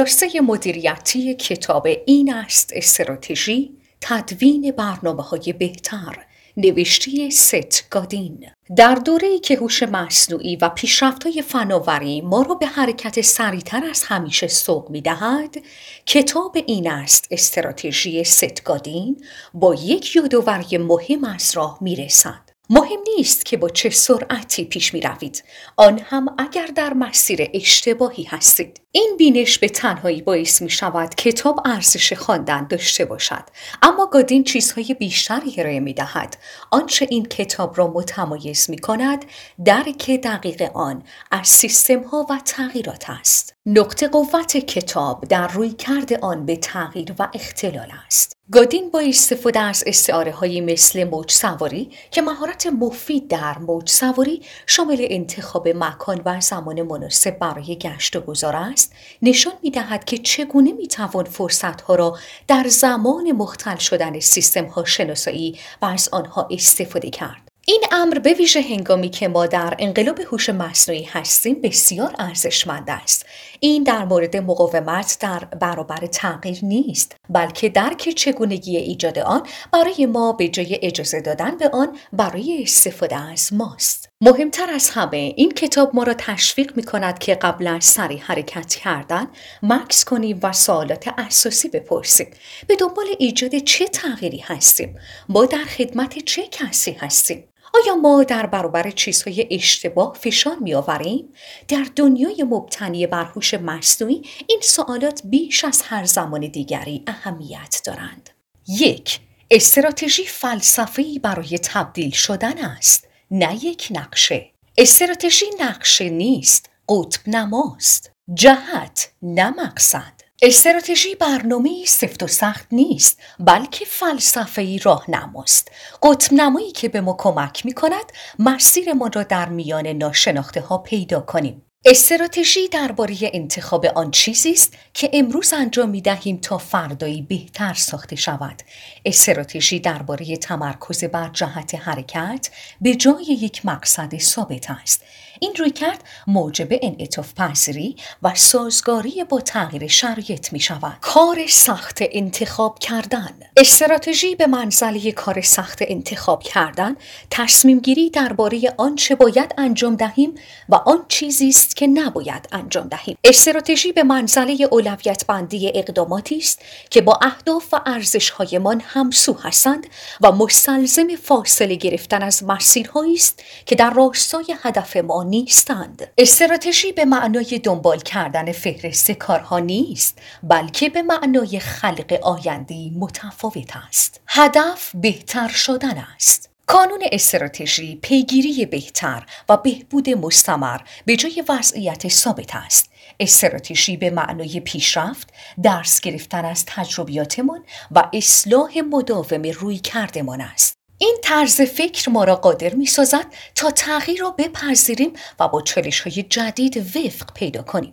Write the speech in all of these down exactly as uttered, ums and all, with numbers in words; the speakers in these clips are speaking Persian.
خلاصه مدیریتی کتاب این است استراتژی تدوین برنامه‌های بهتر، نوشته ست گادین. در دوره‌ای که هوش مصنوعی و پیشرفت‌های فناوری ما را به حرکت سریعتر از همیشه سوق می‌دهد، کتاب این است استراتژی ست گادین با یک یادآوری مهم از راه می‌رسد. مهم نیست که با چه سرعتی پیش می روید، آن هم اگر در مسیر اشتباهی هستید. این بینش به تنهایی باعث می شود کتاب ارزش خواندن داشته باشد، اما گادین چیزهای بیشتری ارائه می دهد. آنچه این کتاب را متمایز می کند درک دقیق آن از سیستم ها و تغییرات است. نقطه قوت کتاب در رویکرد آن به تغییر و اختلال است. گادین با استفاده از استعاره هایی مثل موج سواری که مهارت مفید در موج سواری شامل انتخاب مکان و زمان مناسب برای گشت و گذار است، نشان می دهد که چگونه می توان فرصت ها را در زمان مختل شدن سیستم ها شناسایی و از آنها استفاده کرد. این امر به ویژه هنگامی که ما در انقلاب هوش مصنوعی هستیم بسیار ارزشمند است. این در مورد مقاومت در برابر تغییر نیست، بلکه درک چگونگی ایجاد آن برای ما به جای اجازه دادن به آن برای استفاده از ماست. مهمتر از همه این کتاب ما را تشویق می کند که قبل از سریع حرکت کردن مکث کنیم و سوالات اساسی بپرسیم. به دنبال ایجاد چه تغییری هستیم؟ ما در خدمت چه کسی هستیم؟ آیا ما در برابر چیزهای اشتباه فشار می آوریم؟ در دنیای مبتنی بر هوش مصنوعی این سوالات بیش از هر زمان دیگری اهمیت دارند. یک، استراتژی فلسفی برای تبدیل شدن است، نه یک نقشه. استراتژی نقشه نیست، قطب نماست. جهت، نه مقصد. استراتژی برنامه‌ای سفت و سخت نیست، بلکه فلسفه‌ای راهنماست. قطب نمایی که به ما کمک می‌کند مسیرمان را در میان ناشناخته‌ها پیدا کنیم. استراتژی درباره انتخاب آن چیزی است که امروز انجام می‌دهیم تا فردایی بهتر ساخته شود. استراتژی درباره تمرکز بر جهت حرکت به جای یک مقصد ثابت است. این رویکرد موجب انعطاف پذیری و سازگاری با تغییر شرایط می شود. کار سخت انتخاب کردن. استراتژی به منزله کار سخت انتخاب کردن، تصمیم گیری درباره آنچه باید انجام دهیم و آن چیزی است که نباید انجام دهیم. استراتژی به منزله اولویت بندی اقداماتی است که با اهداف و ارزش‌هایمان همسو هستند و مستلزم فاصله گرفتن از مسیرهایی است که در راستای هدف ما نیستند. استراتژی به معنای دنبال کردن فهرست کارها نیست، بلکه به معنای خلق آینده‌ای متفاوت است. هدف بهتر شدن است. کانون استراتژی پیگیری بهتر و بهبود مستمر به جای وضعیت ثابت است. استراتژی به معنای پیشرفت، درس گرفتن از تجربیاتمان و اصلاح مداوم رویکردمان است. این طرز فکر ما را قادر می سازد تا تغییر را بپذیریم و با چالش‌های جدید وفق پیدا کنیم.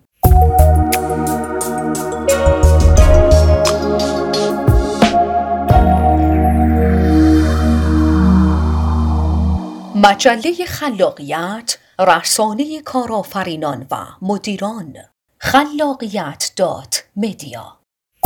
مجله خلاقیت، رسانه کارآفرینان و مدیران. خلاقیت دات مدیا.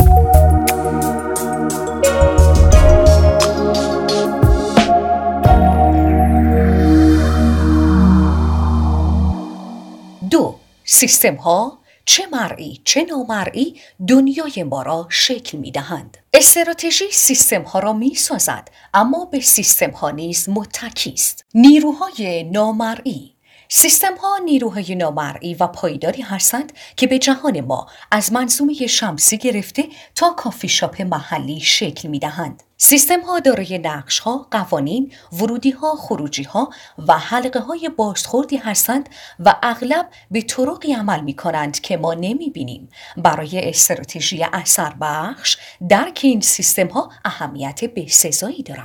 دو، سیستم ها چه مرئی چه نامرئی دنیای ما را شکل می دهند. استراتژی سیستم ها را می سازد، اما به سیستم ها نیز متکی است. نیروهای نامرئی. سیستم ها نیروهای نامرئی و پایداری هستند که به جهان ما از منظومه شمسی گرفته تا کافی شاپ محلی شکل می دهند. سیستم ها دارای نقش ها، قوانین، ورودی ها، خروجی ها و حلقه های بازخوردی هستند و اغلب به طرقی عمل می کنند که ما نمی بینیم. برای استراتژی اثر بخش درک این سیستم ها اهمیت بسزایی دارند.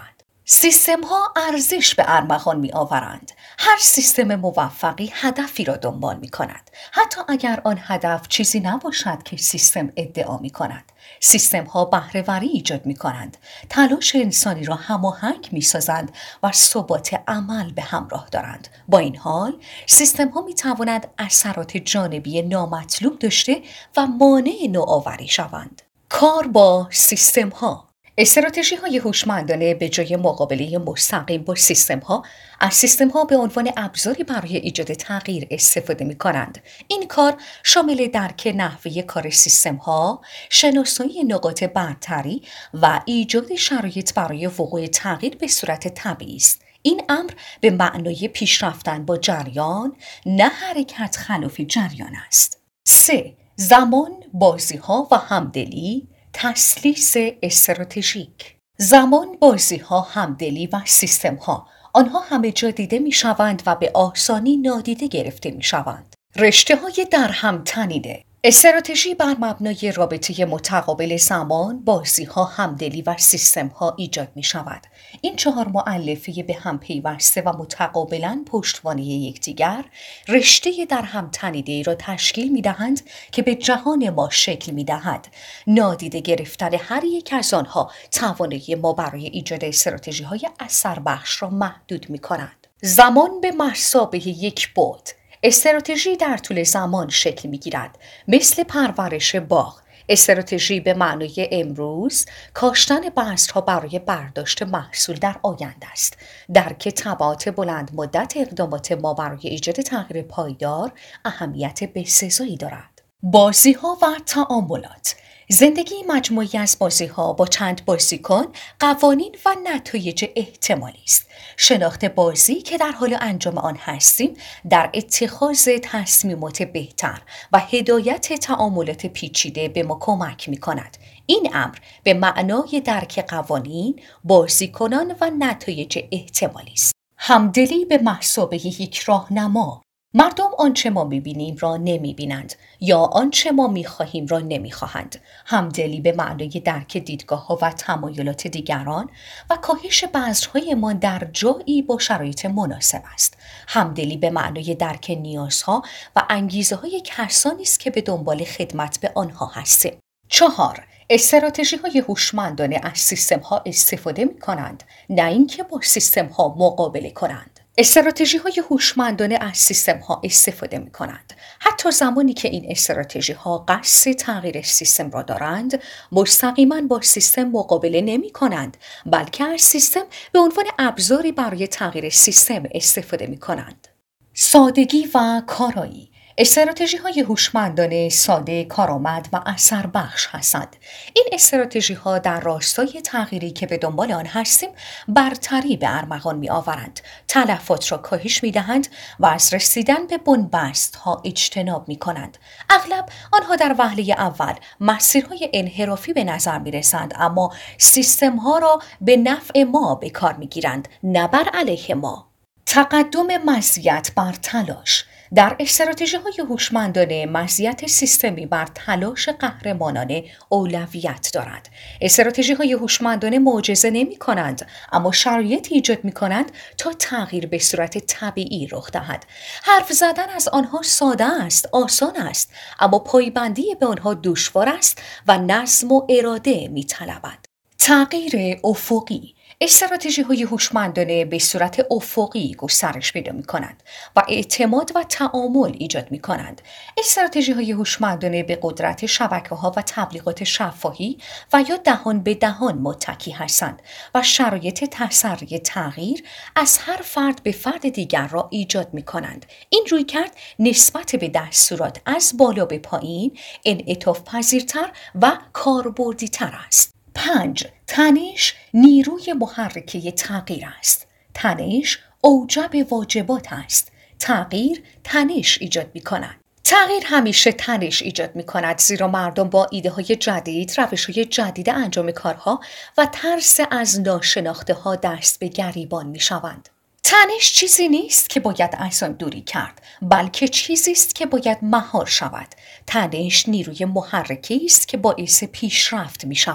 سیستم ها ارزش به ارمغان می آورند. هر سیستم موفقی هدفی را دنبال می کند. حتی اگر آن هدف چیزی نباشد که سیستم ادعا می کند. سیستم ها بهره‌وری ایجاد می کنند. تلاش انسانی را هماهنگ می سازند و ثبات عمل به همراه دارند. با این حال سیستم ها می توانند اثرات جانبی نامطلوب داشته و مانع نوآوری شوند. کار با سیستم ها. استراتژی های هوشمندانه به جای مقابله مستقیم با سیستم ها از سیستم ها به عنوان ابزاری برای ایجاد تغییر استفاده می کنند. این کار شامل درک نحوه کار سیستم ها، شناسایی نقاط برتری و ایجاد شرایط برای وقوع تغییر به صورت طبیعی است. این امر به معنای پیشرفتن با جریان، نه حرکت خلاف جریان است. سه. زمان، بازی ها و همدلی، تسلیس استراتژیک. زمان، بازی ها، همدلی و سیستم ها، آنها همه جا دیده می شوند و به آسانی نادیده گرفته می شوند. رشته های در هم تنیده. استراتژی بر مبنای رابطه متقابل زمان، بازی ها، همدلی و سیستم ها ایجاد می شود. این چهار مؤلفه به هم پیوسته و متقابلاً پشتوانه یکدیگر رشته در هم تنیده ای را تشکیل می دهند که به جهان ما شکل می دهد. نادیده گرفتن هر یک از آنها توانایی ما برای ایجاد استراتژی های اثر بخش را محدود می کند. زمان به مثابه یک بعد. استراتژی در طول زمان شکل می گیرد. مثل پرورش باغ، استراتژی به معنای امروز کاشتن بذرها برای برداشت محصول در آینده است. درک تبعات بلند مدت اقدامات ما برای ایجاد تغییر پایدار اهمیت بسزایی دارد. بازی ها و تعاملات. زندگی مجموعی از بازی ها با چند بازیکن، قوانین و نتایج احتمالی است. شناخت بازی که در حال انجام آن هستیم در اتخاذ تصمیمات بهتر و هدایت تعاملات پیچیده به ما کمک می کند. این امر به معنای درک قوانین، بازیکنان و نتایج احتمالی است. همدلی به مثابه یک راهنما. مردم آنچه ما می‌بینیم را نمی‌بینند یا آنچه ما می‌خواهیم را نمی‌خواهند. همدلی به معنای درک دیدگاه‌ها و تمایلات دیگران و کاهش بذرهایمان در جایی با شرایط مناسب است. همدلی به معنای درک نیازها و انگیزه‌های کسانی است که به دنبال خدمت به آنها هستیم. چهار. استراتژی‌های هوشمندانه از سیستم‌ها استفاده می‌کنند، نه اینکه با سیستم‌ها مقابله کنند. استراتژی‌های هوشمندانه از سیستم‌ها استفاده می‌کنند. حتی زمانی که این استراتژی‌ها قصد تغییر سیستم را دارند، مستقیما با سیستم مقابله نمی‌کنند، بلکه از سیستم به عنوان ابزاری برای تغییر سیستم استفاده می‌کنند. سادگی و کارایی. استراتژی‌های هوشمندانه ساده، کارآمد و اثر بخش هستند. این استراتژی‌ها در راستای تغییری که به دنبال آن هستیم برتری به ارمغان می‌آورند، تلفات را کاهش می‌دهند و از رسیدن به بن‌بست‌ها اجتناب می‌کنند. اغلب آنها در وهله اول مسیرهای انحرافی به نظر می‌رسند، اما سیستم‌ها را به نفع ما به کار می‌گیرند، نه بر علیه ما. تقدم مزیت بر تلاش. در استراتژی‌های هوشمندانه مزیت سیستمی بر تلاش قهرمانانه اولویت دارد. استراتژی‌های هوشمندانه معجزه نمی‌کنند، اما شرایطی ایجاد می‌کنند تا تغییر به صورت طبیعی رخ دهد. حرف زدن از آنها ساده است، آسان است، اما پایبندی به آنها دشوار است و نظم و اراده می‌طلبد. تغییر افقی. استراتژی‌های هوشمندانه به صورت افقی گسترش پیدا می‌کنند و اعتماد و تعامل ایجاد می‌کنند. استراتژی‌های هوشمندانه به قدرت شبکه‌ها و تبلیغات شفاهی و یا دهان به دهان متکی هستند و شرایط تسری تغییر از هر فرد به فرد دیگر را ایجاد می‌کنند. این رویکرد نسبت به دستورات از بالا به پایین انعطاف پذیرتر و کاربردی‌تر است. پنج. تنش نیروی محرکه تغییر است. تنش اوجب واجبات است. تغییر تنش ایجاد می کند. تغییر همیشه تنش ایجاد می کند، زیرا مردم با ایده های جدید، روش های جدید انجام کارها و ترس از ناشناخته ها دست به گریبان می شوند. تنش چیزی نیست که باید از آن دوری کرد، بلکه چیزی است که باید مهار شود. تنش نیروی محرکه است که باعث پیشرفت می شود.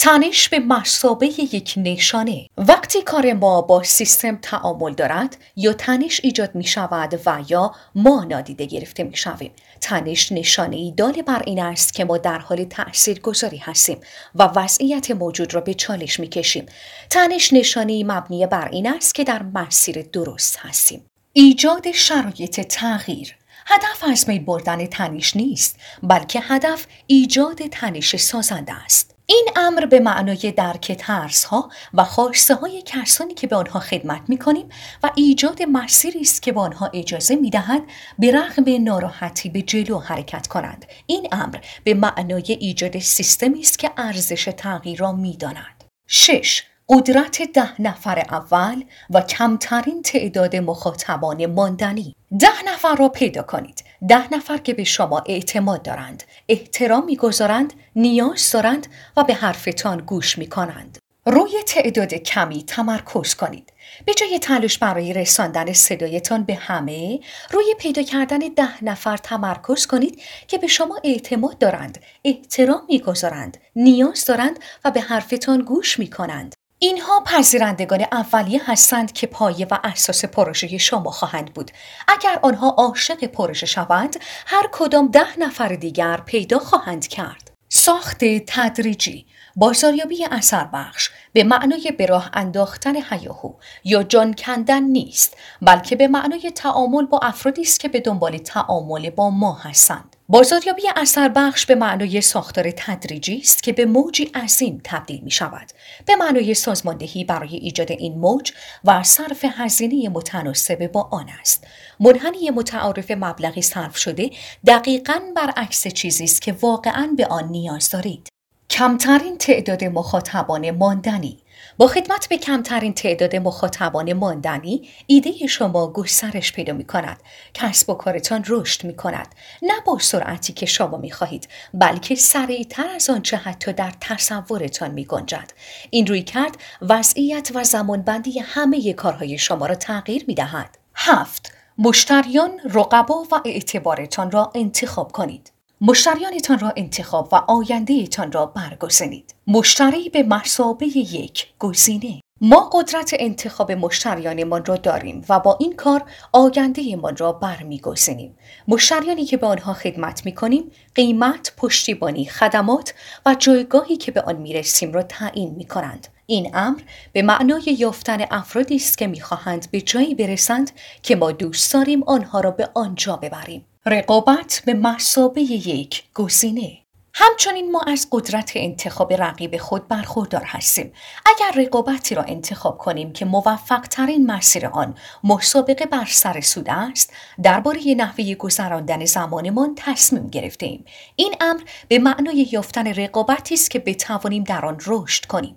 تنش به مثابه یک نشانه. وقتی کار ما با سیستم تعامل دارد یا تنش ایجاد می شود و یا ما نادیده گرفته می شویم. تنش نشانه‌ای دال بر این است که ما در حال تاثیرگذاری هستیم و وضعیت موجود را به چالش می کشیم. تنش نشانه‌ای مبنی بر این است که در مسیر درست هستیم. ایجاد شرایط تغییر. هدف از بین بردن تنش نیست، بلکه هدف ایجاد تنش سازنده است. این امر به معنای درک ترس‌ها و خواسته‌های کسانی که به آنها خدمت می‌کنیم و ایجاد مسیری است که به آنها اجازه می‌دهد به رغم ناراحتی به جلو حرکت کنند. این امر به معنای ایجاد سیستمی است که ارزش تغییر را می‌داند. شش. قدرت ده نفر اول و کمترین تعداد مخاطبان ماندنی. ده نفر را پیدا کنید. ده نفر که به شما اعتماد دارند، احترام می‌گذارند، نیاز دارند و به حرفتان گوش می‌کنند. روی تعداد کمی تمرکز کنید. به جای تلاش برای رساندن صدایتان به همه، روی پیدا کردن ده نفر تمرکز کنید که به شما اعتماد دارند، احترام می‌گذارند، نیاز دارند و به حرفتان گوش می‌کنند. اینها پذیرندگان اولیه هستند که پایه و اساس پروژه شما خواهند بود. اگر آنها عاشق پروژه شوند، هر کدام ده نفر دیگر پیدا خواهند کرد. ساخت تدریجی. بازاریابی اثر بخش به معنای به راه انداختن هیاهو یا جان کندن نیست، بلکه به معنای تعامل با افرادی است که به دنبال تعامل با ما هستند. بازاریابی اثر بخش به معنای ساختار تدریجی است که به موجی عظیم تبدیل می شود. به معنای سازماندهی برای ایجاد این موج و صرف هزینه متناسب با آن است. منحنی متعارف مبلغی صرف شده دقیقاً برعکس چیزی است که واقعاً به آن نیاز دارید. کمترین تعداد مخاطبان ماندنی. با خدمت به کمترین تعداد مخاطبان ماندنی، ایده شما گسترش پیدا می کند. کسب و کارتان رشد می کند. نه با سرعتی که شما می خواهید، بلکه سریعتر از آنچه حتی در تصورتان می گنجد. این رویکرد وضعیت و زمانبندی همه کارهای شما را تغییر می دهد. هفت. مشتریان، رقبا و اعتبارتان را انتخاب کنید. مشتریانتان را انتخاب و آیندهتان را برگزینید. مشتری به مثابه یک گزینه. ما قدرت انتخاب مشتریانمان را داریم و با این کار آیندهمان را برمیگزینیم. مشتریانی که به آنها خدمت می‌کنیم، قیمت، پشتیبانی، خدمات و جایگاهی که به آن می‌رسیم را تعیین می‌کنند. این امر به معنای یافتن افرادی است که می‌خواهند به جایی برسند که ما دوست داریم آنها را به آنجا ببریم. رقابت به مثابه یک گزینه. همچنین ما از قدرت انتخاب رقیب خود برخوردار هستیم. اگر رقابتی را انتخاب کنیم که موفق ترین مسیر آن مسابقه بر سر سود است، درباره نحوه گذراندن زمانمان تصمیم گرفتیم. این امر به معنای یافتن رقابتی است که بتوانیم در آن رشد کنیم.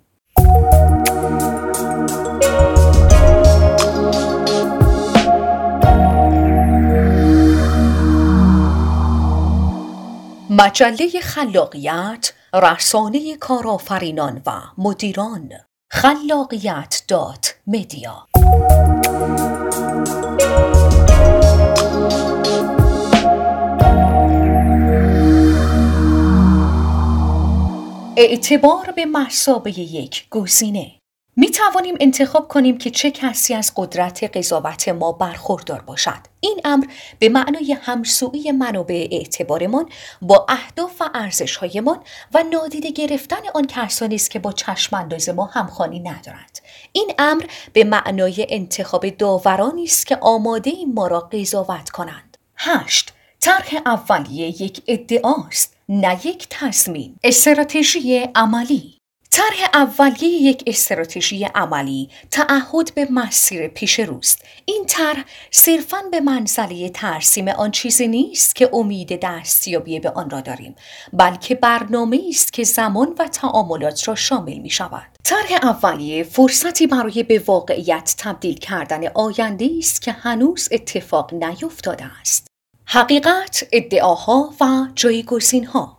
مجله خلاقیت، رسانه کارآفرینان و مدیران. خلاقیت دات مدیا. اعتبار به مثابه یک گزینه. می توانیم انتخاب کنیم که چه کسی از قدرت قضاوت ما برخوردار باشد. این امر به معنای همسویی منابع اعتبارمان با اهداف و ارزش‌هایمان و نادیده گرفتن آن کسانی است که با چشم انداز ما همخوانی ندارند. این امر به معنای انتخاب داورانی است که آماده این ما را قضاوت کنند. هشت. طرح اولیه یک ادعاست، نه یک تضمین. استراتژی عملی. طرح اولیه یک استراتژی عملی تعهد به مسیر پیش روست. این طرح صرفاً به منزله ترسیم آن چیزی نیست که امید دستیابی به آن را داریم، بلکه برنامه‌ای است که زمان و تعاملات را شامل می شود. طرح اولیه فرصتی برای به واقعیت تبدیل کردن آینده‌ای است که هنوز اتفاق نیفتاده است. حقیقت، ادعاها و جایگزین‌ها.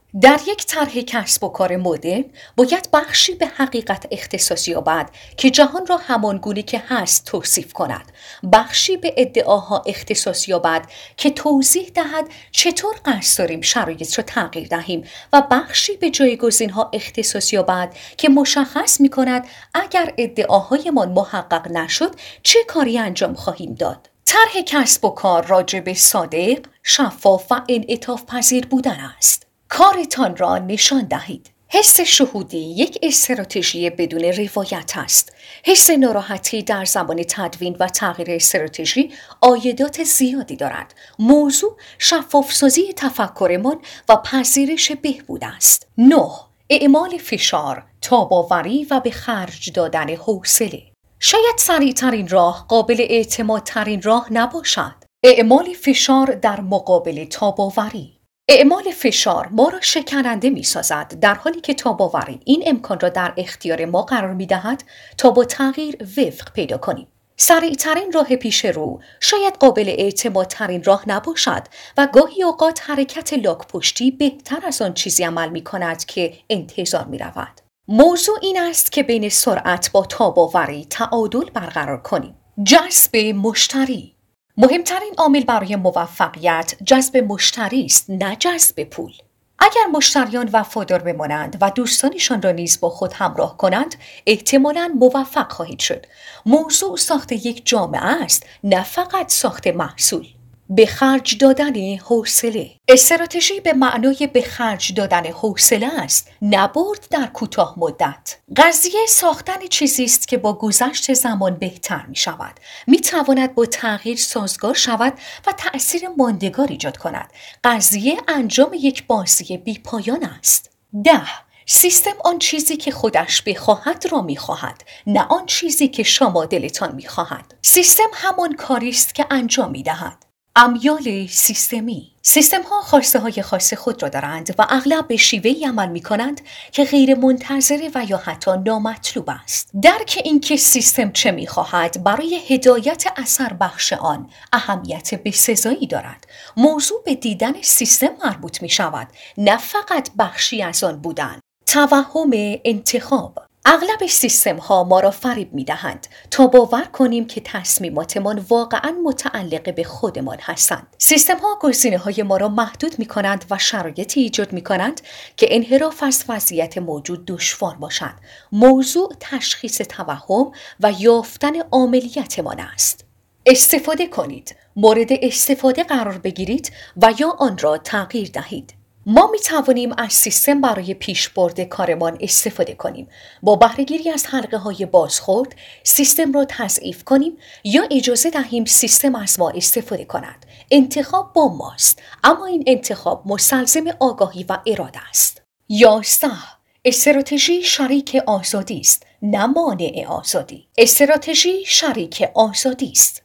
در یک طرح کسب و کار مدرن باید بخشی به حقیقت اختصاص یابد که جهان را همانگونه که هست توصیف کند، بخشی به ادعاها اختصاص یابد که توضیح دهد چطور قصد داریم شرایط را تغییر دهیم و بخشی به جایگزینها اختصاص یابد که مشخص می کند اگر ادعاهایمان محقق نشد چه کاری انجام خواهیم داد. طرح کسب و کار راجع به صادق، شفاف و انعطاف پذیر بودن است. کارتان را نشان دهید. حس شهودی یک استراتژی بدون روایت است. حس ناراحتی در زمان تدوین و تغییر استراتژی عایدات زیادی دارد. موضوع شفاف‌سازی تفکرمان و پذیرش بهبود است. نه. اعمال فشار، تاب‌آوری و به خرج دادن حوصله. شاید سریع‌ترین راه قابل اعتمادترین راه نباشد. اعمال فشار در مقابل تاب‌آوری. اعمال فشار ما را شکننده می سازد، در حالی که تاب‌آوری این امکان را در اختیار ما قرار می دهد تا با تغییر وفق پیدا کنیم. سریع‌ترین راه پیش رو شاید قابل اعتمادترین راه نباشد و گاهی اوقات حرکت لاک پشتی بهتر از آن چیزی عمل می کند که انتظار می رود. موضوع این است که بین سرعت با تاب‌آوری تعادل برقرار کنیم. جذب مشتری. مهمترین عامل برای موفقیت جذب مشتری است، نه جذب پول. اگر مشتریان وفادار بمانند و دوستانشان را نیز با خود همراه کنند، احتمالاً موفق خواهید شد. موضوع ساخت یک جامعه است، نه فقط ساخت محصول. به خرج دادن حوصله. استراتژی به معنای به خرج دادن حوصله است، نه برد در کوتاه مدت. قضیه ساختن چیزی است که با گذشت زمان بهتر می شود. می تواند با تغییر سازگار شود و تأثیر ماندگار ایجاد کند. قضیه انجام یک بازی بی پایان است. ده. سیستم آن چیزی که خودش بخواهد را می‌خواهد، نه آن چیزی که شما دلتان می‌خواهد. سیستم همان کاری است که انجام می‌دهد. امیال سیستمی. سیستم ها خواسته های خاص خود را دارند و اغلب به شیوهی عمل می کنند که غیر منتظره و یا حتی نامطلوب است. درک اینکه سیستم چه می خواهد برای هدایت اثر بخش آن اهمیت بسزایی دارد. موضوع به دیدن سیستم مربوط می شود، نه فقط بخشی از آن بودن. توهم انتخاب. اغلب سیستم ها ما را فریب می دهند تا باور کنیم که تصمیماتمان واقعاً متعلق به خودمان هستند. سیستم ها گزینه های ما را محدود می کنند و شرایطی ایجاد می کنند که انحراف از وضعیت موجود دشوار باشد. موضوع تشخیص توهم و یافتن عاملیتمان است. استفاده کنید، مورد استفاده قرار بگیرید و یا آن را تغییر دهید. ما می توانیم از سیستم برای پیشبرد کارمان استفاده کنیم. با بهره‌گیری از حلقه های بازخورد سیستم را تضعیف کنیم یا اجازه دهیم سیستم از ما استفاده کند. انتخاب با ماست، اما این انتخاب مستلزم آگاهی و اراده است. یازده. استراتژی شریک آزادی است، نه مانع آزادی. استراتژی شریک آزادی است.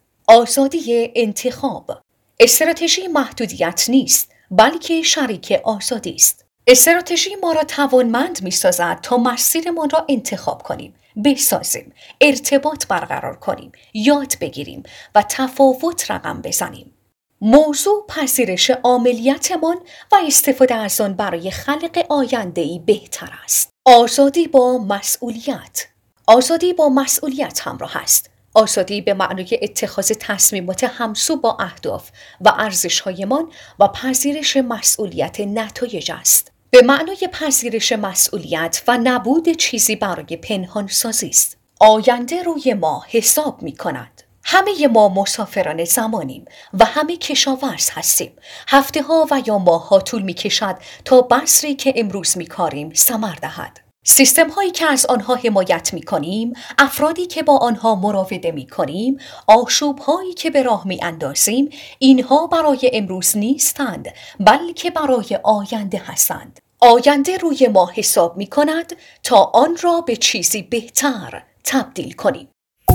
آزادی انتخاب. استراتژی محدودیت نیست، بلکه شریک آزادی است. استراتژی ما را توانمند می‌سازد تا مسیرمان را انتخاب کنیم، بسازیم، ارتباط برقرار کنیم، یاد بگیریم و تفاوت رقم بزنیم. موضوع پذیرش عاملیتمان و استفاده از آن برای خلق آینده‌ای بهتر است. آزادی با مسئولیت. آزادی با مسئولیت همراه است. آزادی به معنای اتخاذ تصمیمات همسو با اهداف و ارزش‌هایمان و پذیرش مسئولیت نتایج است. به معنای پذیرش مسئولیت و نبود چیزی برای پنهان سازی است. آینده روی ما حساب می کند. همه ما مسافران زمانیم و همه کشاورز هستیم. هفته ها و یا ماه ها طول می کشد تا بذری که امروز می کاریم ثمر دهد. سیستم هایی که از آنها حمایت می کنیم، افرادی که با آنها مراوده می کنیم، آشوب هایی که به راه می اندازیم، اینها برای امروز نیستند، بلکه برای آینده هستند. آینده روی ما حساب می کند تا آن را به چیزی بهتر تبدیل کنیم.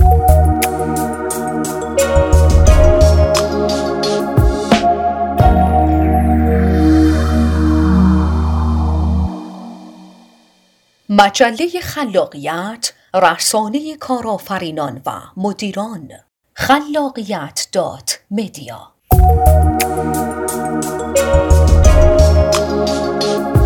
مجله خلاقیت، رسانه کارآفرینان و مدیران. خلاقیت دات مدیا